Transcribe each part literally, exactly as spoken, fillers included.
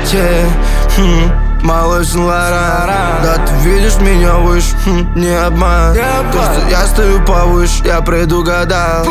yeah. хм, Малыш Лара, да ты видишь меня выше, хм, не обман. То, что я стою повыше, я предугадал.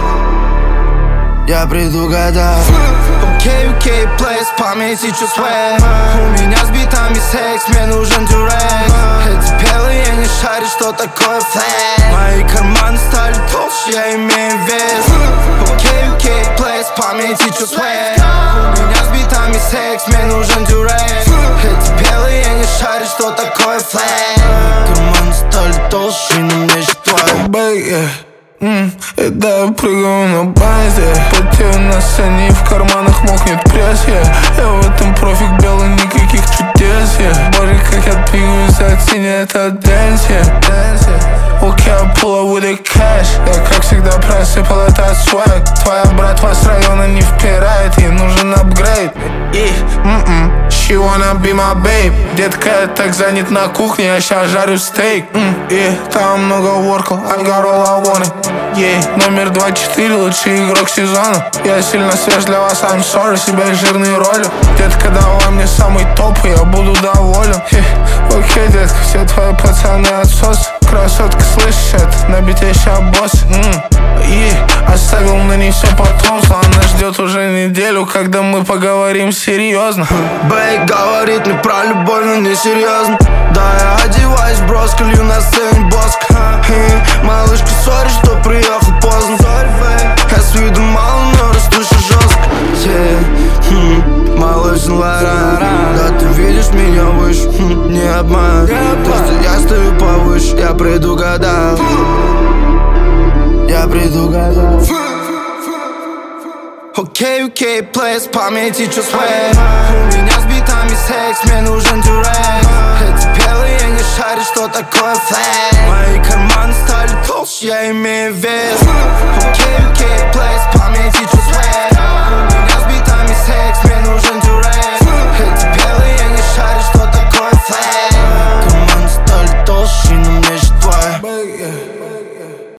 Я предугадал. Окей, окей, плей, с памяти чё свэг. У меня с битами секс, мне нужен дюрекс. Эти белые не шарят, что такое флэк. Мои карманы стали толще, я имею вес. Окей, окей, плей, с памяти чё свэг. У меня с битами секс, мне нужен дюрекс. Эти белые не шарят, что такое флэк. Карманы стали толще, но мне же твой. Mm, и да, я прыгаю на базе. Потею на сцене и в карманах мокнет пресс, yeah. Я в этом профик белый, никаких чудес, yeah. Боже, как я двигаюсь, оцени это дэнс, yeah. Окей, I pull up with the cash. Я как всегда просыпал этот свэг. Твоя братва с района не впирает, ей нужен апгрейд. И, м-м, she wanna be my babe. Детка, я так занят на кухне, я щас жарю стейк. mm, И там много воркл, I got all I wanted. Yeah. Номер двадцать четыре, лучший игрок сезона. Я сильно свеж для вас, I'm sorry, себя жирные роли. Детка, давай мне самый топ, и я буду доволен. Окей, okay, детка, все твои пацаны отсос. Красотка, слышишь это? На бите ща босс. mm. И оставил на ней все потомство. Она ждет уже неделю, когда мы поговорим серьезно. Бэй говорит мне про любовь, но не серьезно. Да, я одеваюсь в броска, лью на сцене боск. И малышка, сори, что приехал поздно. Я с виду мало, но растущий жестко. yeah. хм, Малыш Лара, да ты видишь меня выше, хм, не обман. То, что я стою повыше, я предугадал. Я предугадал. Окей, окей, плей, с памяти чё свэг. У меня с битами секс, мне нужен дюрекс. Эти белые не шарят, что такое флэк. Мои карманы стали толще, я имею вес. Окей, окей, плей, с памяти чё свэг.